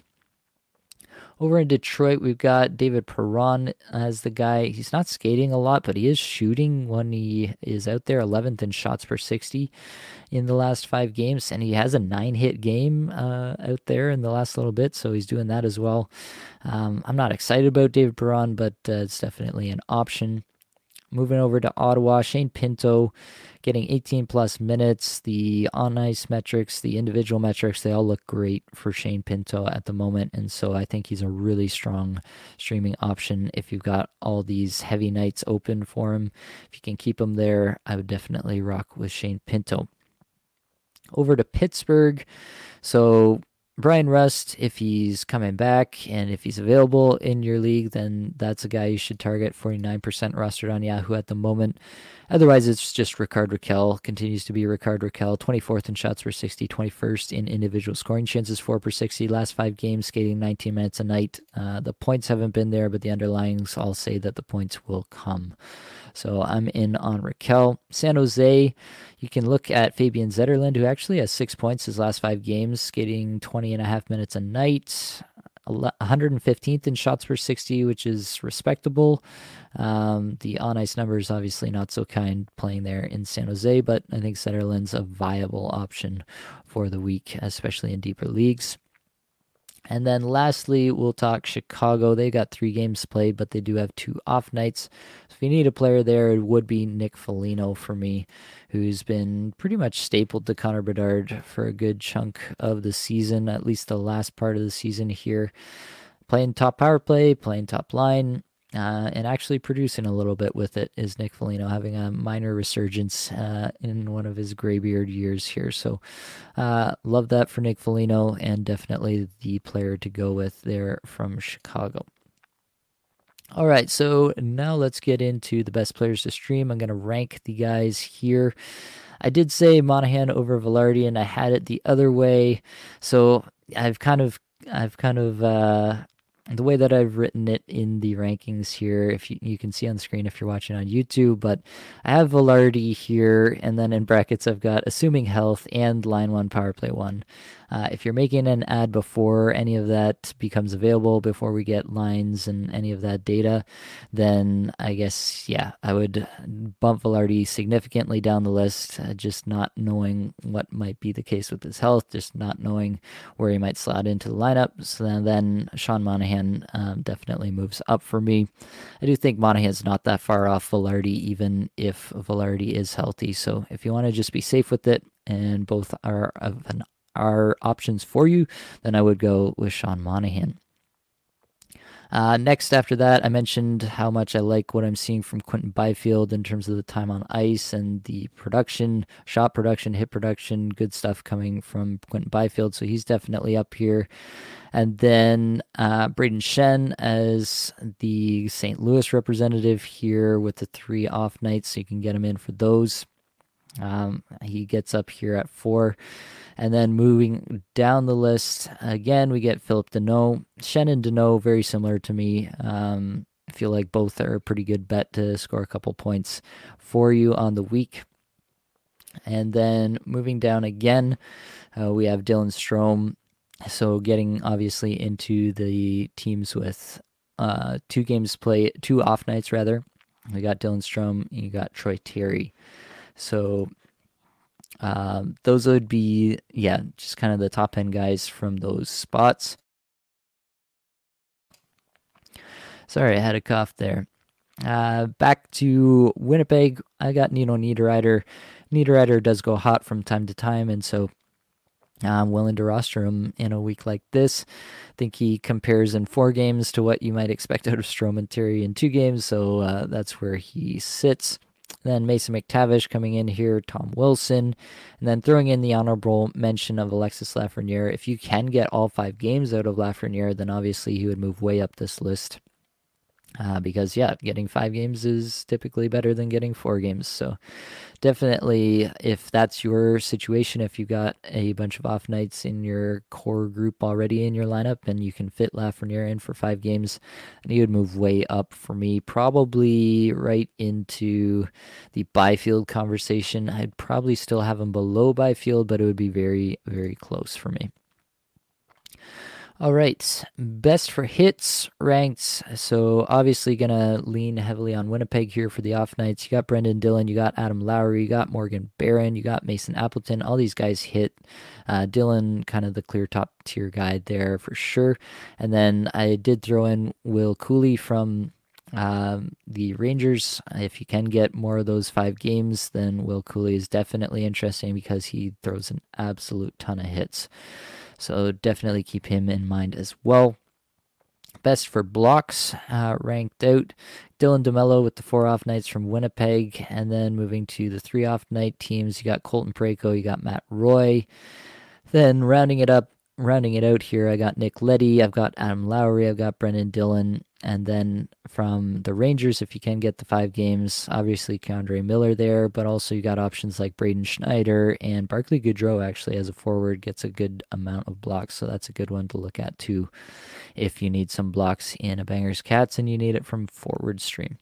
Speaker 1: Over in Detroit, we've got David Perron as the guy. He's not skating a lot, but he is shooting when he is out there, eleventh in shots per sixty in the last five games, and he has a nine-hit game uh, out there in the last little bit, so he's doing that as well. Um, I'm not excited about David Perron, but uh, it's definitely an option. Moving over to Ottawa, Shane Pinto getting eighteen plus minutes. The on-ice metrics, the individual metrics, they all look great for Shane Pinto at the moment, and so I think he's a really strong streaming option if you've got all these heavy nights open for him. If you can keep him there, I would definitely rock with Shane Pinto. Over to Pittsburgh, so Brian Rust, if he's coming back and if he's available in your league, then that's a guy you should target. forty-nine percent rostered on Yahoo at the moment. Otherwise, it's just Rickard Rakell. Continues to be Rickard Rakell. twenty-fourth in shots per sixty, twenty-first in individual scoring chances, four per sixty. Last five games, skating nineteen minutes a night. Uh, the points haven't been there, but the underlyings all say that the points will come. So I'm in on Rakell. San Jose, you can look at Fabian Zetterlund, who actually has six points his last five games, skating twenty and a half minutes a night. one hundred fifteenth in shots per sixty, which is respectable. Um, the on-ice numbers obviously not so kind playing there in San Jose, but I think Zetterlund's a viable option for the week, especially in deeper leagues. And then lastly, we'll talk Chicago. They got three games played, but they do have two off nights. So if you need a player there, it would be Nick Foligno for me, who's been pretty much stapled to Connor Bedard for a good chunk of the season, at least the last part of the season here. Playing top power play, playing top line. uh, and actually producing a little bit with it is Nick Foligno, having a minor resurgence uh, in one of his graybeard years here. So uh, love that for Nick Foligno, and definitely the player to go with there from Chicago. All right, so now let's get into the best players to stream. I'm going to rank the guys here. I did say Monahan over Velarde, and I had it the other way. So I've kind of, I've kind of, uh, the way that I've written it in the rankings here, if you, you can see on the screen if you're watching on YouTube, but I have Velarde here, and then in brackets I've got assuming health and line one, power play one. Uh, if you're making an ad before any of that becomes available, before we get lines and any of that data, then I guess, yeah, I would bump Velarde significantly down the list, uh, just not knowing what might be the case with his health, just not knowing where he might slot into the lineup. So then, then Sean Monahan um, definitely moves up for me. I do think Monahan's not that far off Velarde, even if Velarde is healthy. So if you want to just be safe with it, and both are of an are options for you, then I would go with Sean Monahan. Uh, next, after that, I mentioned how much I like what I'm seeing from Quinton Byfield in terms of the time on ice and the production, shot production, hit production, good stuff coming from Quinton Byfield. So he's definitely up here. And then uh, Braden Shen as the Saint Louis representative here with the three off nights, so you can get him in for those. Um, he gets up here at four. And then moving down the list, again, we get Philip Deneau. Shen and Deneau, very similar to me. Um, I feel like both are a pretty good bet to score a couple points for you on the week. And then moving down again, uh, we have Dylan Strome. So getting obviously into the teams with uh, two games play, two off nights rather. We got Dylan Strome, and you got Troy Terry. So um, those would be, yeah, just kind of the top end guys from those spots. Sorry, I had a cough there. Uh, back to Winnipeg, I got Nino Niederreiter. Niederreiter does go hot from time to time, and so I'm willing to roster him in a week like this. I think he compares in four games to what you might expect out of Strome and Terry in two games, so uh, that's where he sits. Then Mason McTavish coming in here, Tom Wilson, and then throwing in the honorable mention of Alexis Lafreniere. If you can get all five games out of Lafreniere, then obviously he would move way up this list. Uh, because, yeah, getting five games is typically better than getting four games. So definitely, if that's your situation, if you got a bunch of off nights in your core group already in your lineup and you can fit Lafreniere in for five games, then he would move way up for me, probably right into the Byfield conversation. I'd probably still have him below Byfield, but it would be very, very close for me. All right, best for hits ranked. So obviously going to lean heavily on Winnipeg here for the off nights. You got Brendan Dillon, you got Adam Lowry, you got Morgan Barron, you got Mason Appleton. All these guys hit. Uh, Dillon, kind of the clear top tier guy there for sure. And then I did throw in Will Cooley from um, the Rangers. If you can get more of those five games, then Will Cooley is definitely interesting because he throws an absolute ton of hits. So definitely keep him in mind as well. Best for blocks uh, ranked out. Dylan DeMello with the four off nights from Winnipeg. And then moving to the three off night teams, you got Colton Parayko, you got Matt Roy. Then rounding it up, rounding it out here, I got Nick Leddy, I've got Adam Lowry, I've got Brendan Dillon. And then from the Rangers, if you can get the five games, obviously Keandre Miller there, but also you got options like Braden Schneider, and Barclay Goodrow actually as a forward gets a good amount of blocks, so that's a good one to look at too if you need some blocks in a Bangers Cats and you need it from forward stream.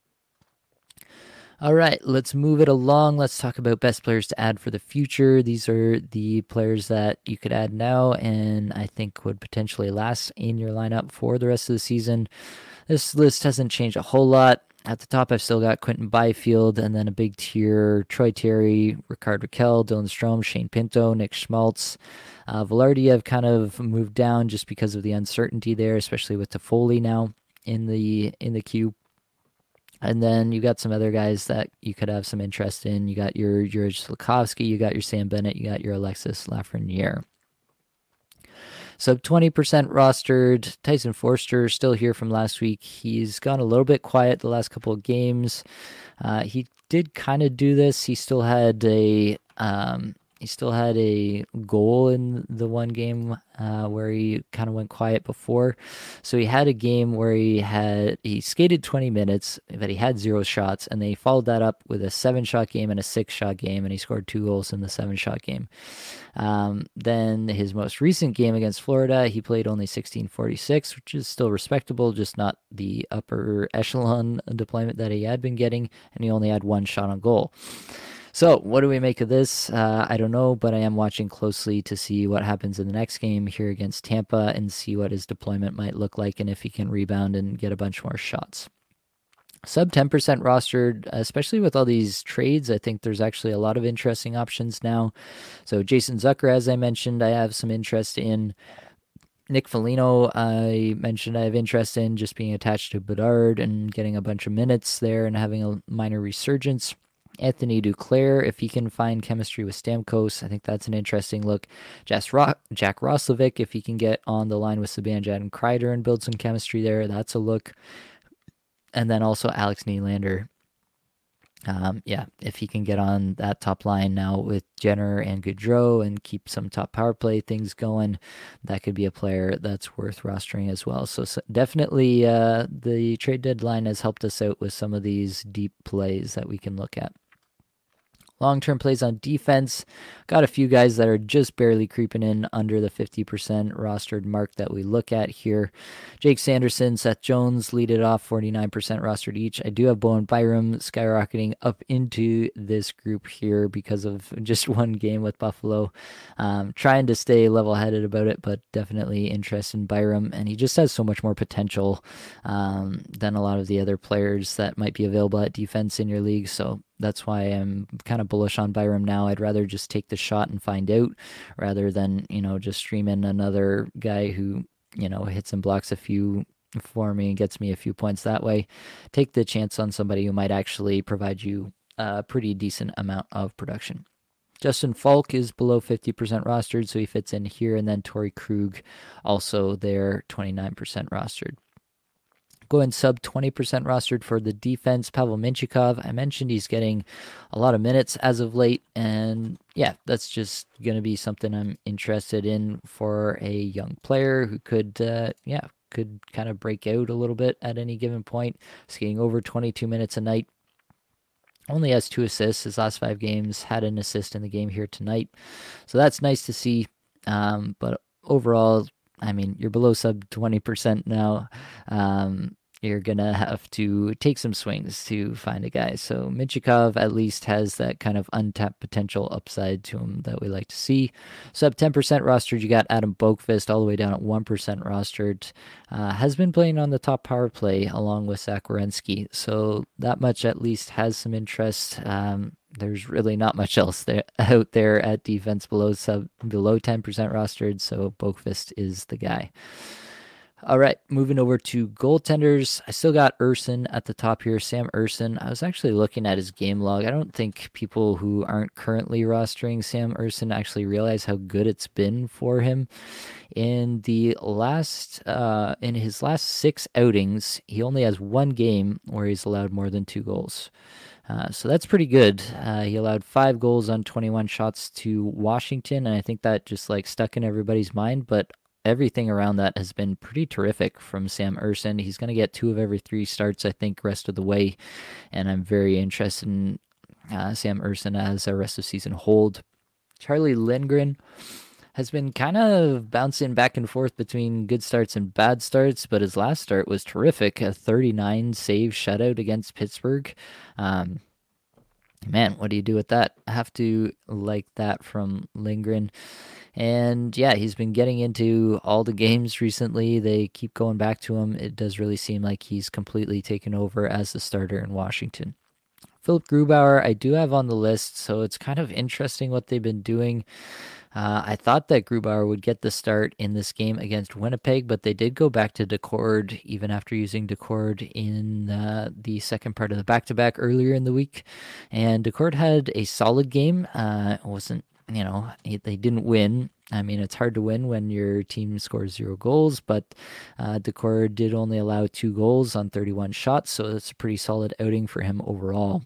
Speaker 1: All right, let's move it along. Let's talk about best players to add for the future. These are the players that you could add now and I think would potentially last in your lineup for the rest of the season. This list hasn't changed a whole lot. At the top, I've still got Quinton Byfield, and then a big tier, Troy Terry, Rickard Rakell, Dylan Strome, Shane Pinto, Nick Schmaltz. Uh, Velarde have kind of moved down just because of the uncertainty there, especially with Toffoli now in the in the queue. And then you got some other guys that you could have some interest in. You got your George Slakowski, you got your Sam Bennett, you got your Alexis Lafreniere. Sub twenty percent rostered. Tyson Forster still here from last week. He's gone a little bit quiet the last couple of games. Uh, he did kind of do this. He still had a um, he still had a goal in the one game uh, where he kind of went quiet before. So he had a game where he had he skated twenty minutes, but he had zero shots, and they followed that up with a seven shot game and a six shot game, and he scored two goals in the seven shot game. Um, then his most recent game against Florida, he played only sixteen forty-six, which is still respectable, just not the upper echelon deployment that he had been getting, and he only had one shot on goal. So what do we make of this? Uh, I don't know, but I am watching closely to see what happens in the next game here against Tampa and see what his deployment might look like and if he can rebound and get a bunch more shots. Sub ten percent rostered, especially with all these trades. I think there's actually a lot of interesting options now. So Jason Zucker, as I mentioned, I have some interest in. Nick Foligno, I mentioned I have interest in just being attached to Bedard and getting a bunch of minutes there and having a minor resurgence. Anthony Duclair, if he can find chemistry with Stamkos, I think that's an interesting look. Jack Roslovic, if he can get on the line with Zibanejad and Kreider and build some chemistry there, that's a look. And then also Alex Nylander. Um, yeah, if he can get on that top line now with Jenner and Gaudreau and keep some top power play things going, that could be a player that's worth rostering as well. So, so definitely uh, the trade deadline has helped us out with some of these deep plays that we can look at. Long-term plays on defense. Got a few guys that are just barely creeping in under the fifty percent rostered mark that we look at here. Jake Sanderson, Seth Jones lead it off, forty-nine percent rostered each. I do have Bowen Byram skyrocketing up into this group here because of just one game with Buffalo. Um, trying to stay level-headed about it, but definitely interested in Byram. And he just has so much more potential um, than a lot of the other players that might be available at defense in your league. So that's why I'm kind of bullish on Byram now. I'd rather just take the shot and find out rather than, you know, just stream in another guy who, you know, hits and blocks a few for me and gets me a few points that way. Take the chance on somebody who might actually provide you a pretty decent amount of production. Justin Falk is below fifty percent rostered, so he fits in here. And then Torrey Krug also there, twenty-nine percent rostered. Going sub twenty percent rostered for the defense, Pavel Mintyukov. I mentioned he's getting a lot of minutes as of late, and yeah, that's just going to be something I'm interested in for a young player who could, uh, yeah, could kind of break out a little bit at any given point. Skating over twenty-two minutes a night. Only has two assists his last five games, had an assist in the game here tonight. So that's nice to see, um, but overall, I mean, you're below sub twenty percent now. Um, you're going to have to take some swings to find a guy. So Mintyukov at least has that kind of untapped potential upside to him that we like to see. Sub ten percent rostered, you got Adam Boqvist all the way down at one percent rostered. Uh, has been playing on the top power play along with Zach Werenski. So that much at least has some interest. Um, There's really not much else there out there at defense below sub below ten percent rostered, so Boqvist is the guy. All right, moving over to goaltenders. I still got Ersson at the top here, Sam Ersson. I was actually looking at his game log. I don't think people who aren't currently rostering Sam Ersson actually realize how good it's been for him. In the last, uh, in his last six outings, he only has one game where he's allowed more than two goals. Uh, so that's pretty good. Uh, he allowed five goals on twenty-one shots to Washington, and I think that just like stuck in everybody's mind, but everything around that has been pretty terrific from Sam Ersson. He's going to get two of every three starts, I think, rest of the way, and I'm very interested in uh, Sam Ersson as a rest of season hold. Charlie Lindgren has been kind of bouncing back and forth between good starts and bad starts, but his last start was terrific, a thirty-nine save shutout against Pittsburgh. Um, man, what do you do with that? I have to like that from Lindgren. And yeah, he's been getting into all the games recently. They keep going back to him. It does really seem like he's completely taken over as the starter in Washington. Philip Grubauer, I do have on the list, so it's kind of interesting what they've been doing. Uh, I thought that Grubauer would get the start in this game against Winnipeg, but they did go back to Decord even after using Decord in uh, the second part of the back-to-back earlier in the week. And Decord had a solid game. Uh, it wasn't, you know, they didn't win. I mean, it's hard to win when your team scores zero goals, but uh, Decor did only allow two goals on thirty-one shots, so it's a pretty solid outing for him overall.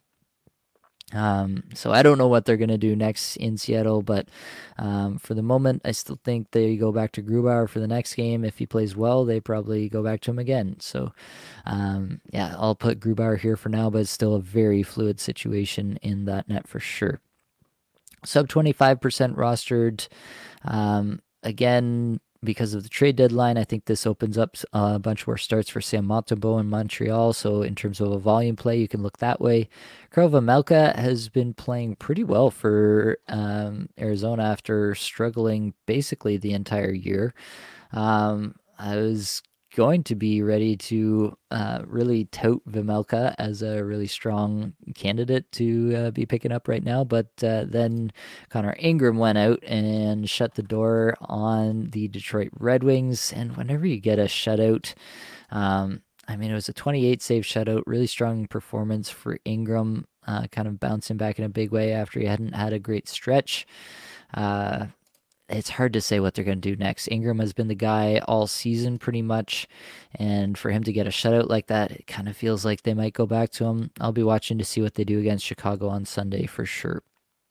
Speaker 1: Um, so I don't know what they're going to do next in Seattle, but um, for the moment, I still think they go back to Grubauer for the next game. If he plays well, they probably go back to him again. So um, yeah, I'll put Grubauer here for now, but it's still a very fluid situation in that net for sure. Sub twenty-five percent rostered. Um, again, because of the trade deadline, I think this opens up a bunch more starts for Sam Montembeault in Montreal. So in terms of a volume play, you can look that way. Karel Vejmelka has been playing pretty well for um, Arizona after struggling basically the entire year. Um, I was going to be ready to uh, really tout Vejmelka as a really strong candidate to uh, be picking up right now, but uh, then Connor Ingram went out and shut the door on the Detroit Red Wings, and whenever you get a shutout, um, I mean, it was a twenty-eight save shutout, really strong performance for Ingram, uh, kind of bouncing back in a big way after he hadn't had a great stretch. Uh, it's hard to say what they're going to do next. Ingram has been the guy all season pretty much, and for him to get a shutout like that, it kind of feels like they might go back to him. I'll be watching to see what they do against Chicago on Sunday for sure.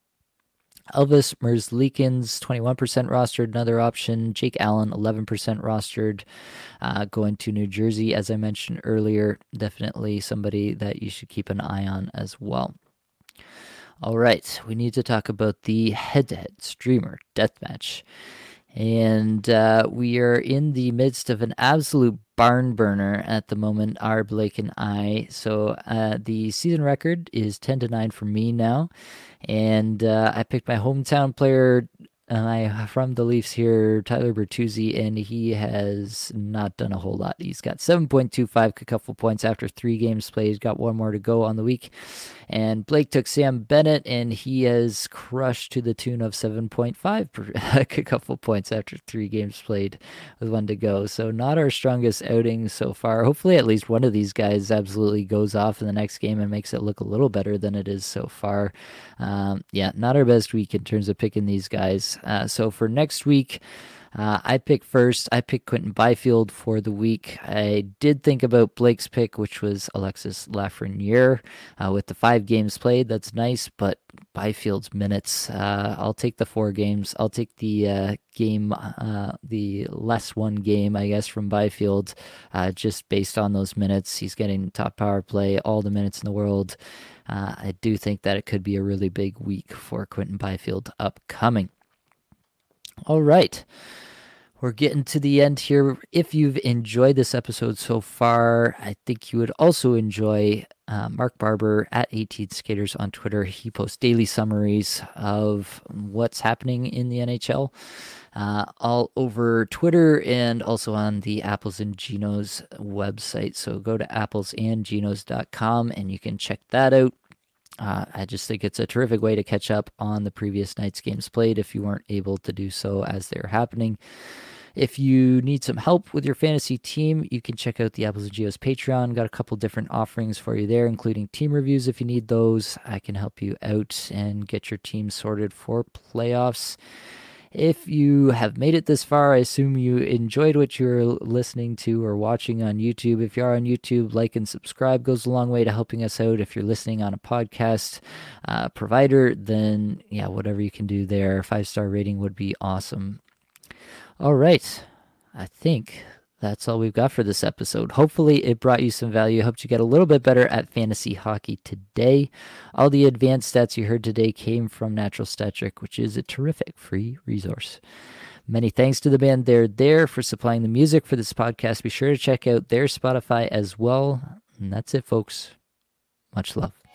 Speaker 1: Elvis Merzlikins, twenty-one percent rostered, another option. Jake Allen, eleven percent rostered, uh, going to New Jersey, as I mentioned earlier. Definitely somebody that you should keep an eye on as well. All right, we need to talk about the head-to-head streamer deathmatch. And uh, we are in the midst of an absolute barn burner at the moment, our Blake and I. So uh, the season record is ten to nine for me now. And uh, I picked my hometown player uh, from the Leafs here, Tyler Bertuzzi, and he has not done a whole lot. He's got seven point two five cacuffle points after three games played. He's got one more to go on the week. And Blake took Sam Bennett, and he has crushed to the tune of seven point five cacuffle points after three games played with one to go. So not our strongest outing so far. Hopefully at least one of these guys absolutely goes off in the next game and makes it look a little better than it is so far. Um, yeah, not our best week in terms of picking these guys. Uh, so for next week, Uh, I picked first. I picked Quinton Byfield for the week. I did think about Blake's pick, which was Alexis Lafreniere. Uh, with the five games played, that's nice, but Byfield's minutes, uh, I'll take the four games. I'll take the uh, game, uh, the less one game, I guess, from Byfield, uh, just based on those minutes. He's getting top power play, all the minutes in the world. Uh, I do think that it could be a really big week for Quinton Byfield upcoming. All right, we're getting to the end here. If you've enjoyed this episode so far, I think you would also enjoy uh, Mark Barber at eighteen Skaters on Twitter. He posts daily summaries of what's happening in the N H L uh, all over Twitter and also on the Apples and Ginos website. So go to apples and ginos dot com and you can check that out. Uh, I just think it's a terrific way to catch up on the previous night's games played if you weren't able to do so as they're happening. If you need some help with your fantasy team, you can check out the Apples and Gios Patreon. Got a couple different offerings for you there, including team reviews if you need those. I can help you out and get your team sorted for playoffs. If you have made it this far, I assume you enjoyed what you're listening to or watching on YouTube. If you are on YouTube, like and subscribe goes a long way to helping us out. If you're listening on a podcast uh, provider, then yeah, whatever you can do there, five-star rating would be awesome. All right, I think that's all we've got for this episode. Hopefully it brought you some value. I hope you get a little bit better at fantasy hockey today. All the advanced stats you heard today came from Natural Stat Trick, which is a terrific free resource. Many thanks to the band They're There for supplying the music for this podcast. Be sure to check out their Spotify as well. And that's it, folks. Much love.